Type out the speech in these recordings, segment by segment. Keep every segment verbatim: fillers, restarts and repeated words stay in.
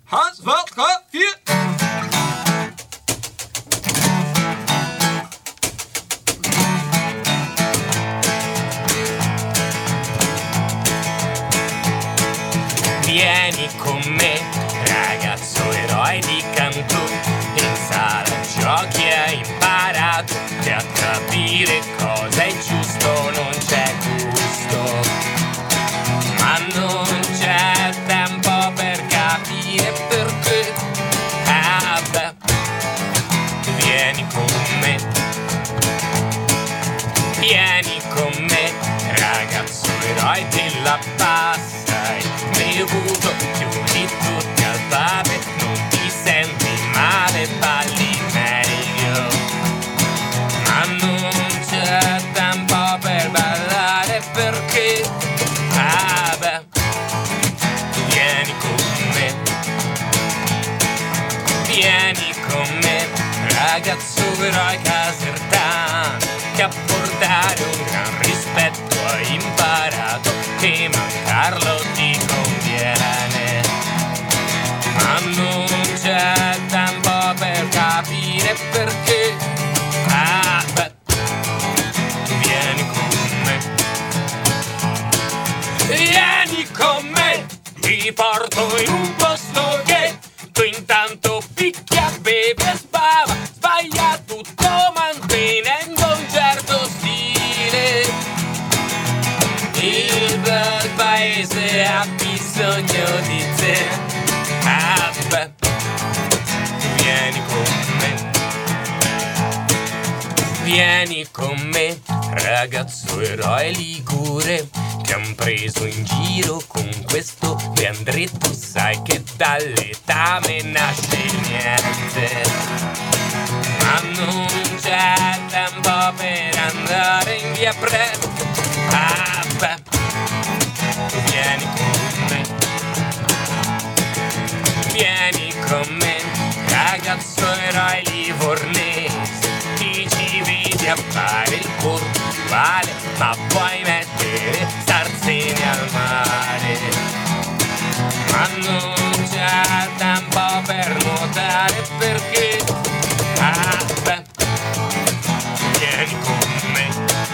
un, dva, tre, vier. Vieni con me, ragazzo eroe di Cantù, in sala giochi hai imparato che a capire cosa è giusto non c'è gusto, ma non c'è tempo per capire perché. Ah beh, vieni con me, vieni con me, ragazzo eroe della pasta. Hai bevuto più di tutti al pub, non ti senti male, balli meglio, ma non c'è tempo per ballare perché, ah beh, vieni con me, vieni con me, ragazzo eroe casertano, che a portare un gran rispetto hai imparato, che mancarlo ti conviene, ma non c'è tempo per capire perché. Ah beh, vieni con me, vieni con me, ti porto in un posto che tu intanto picchia, bevi e sbava, sbaglia tutto mantenendo un certo stile. Il bel paese ha bisogno di te. Ah beh, vieni con me, vieni con me, ragazzo eroe ligure, che han preso in giro con questo Leandretto, sai che dall'età me nasce niente, ma non c'è tempo per andare in via pre. Ah beh, vieni con me, vieni con me, ragazzo eroe livornese, ti ci vedi a fare il portuale, ma puoi mettere Sarzeni al mare, ma non c'è tempo per nuotare perché, ah beh, vieni con me,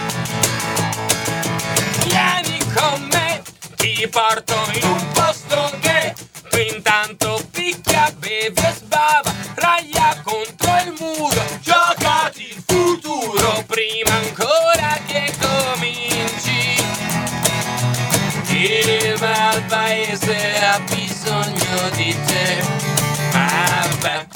vieni con me, ti porto in un posto che tu intanto picchia, bevi e sbava, raglia contro il muro, giocati il futuro prima ancora che cominci. Il bel paese ha bisogno di te. Ah beh,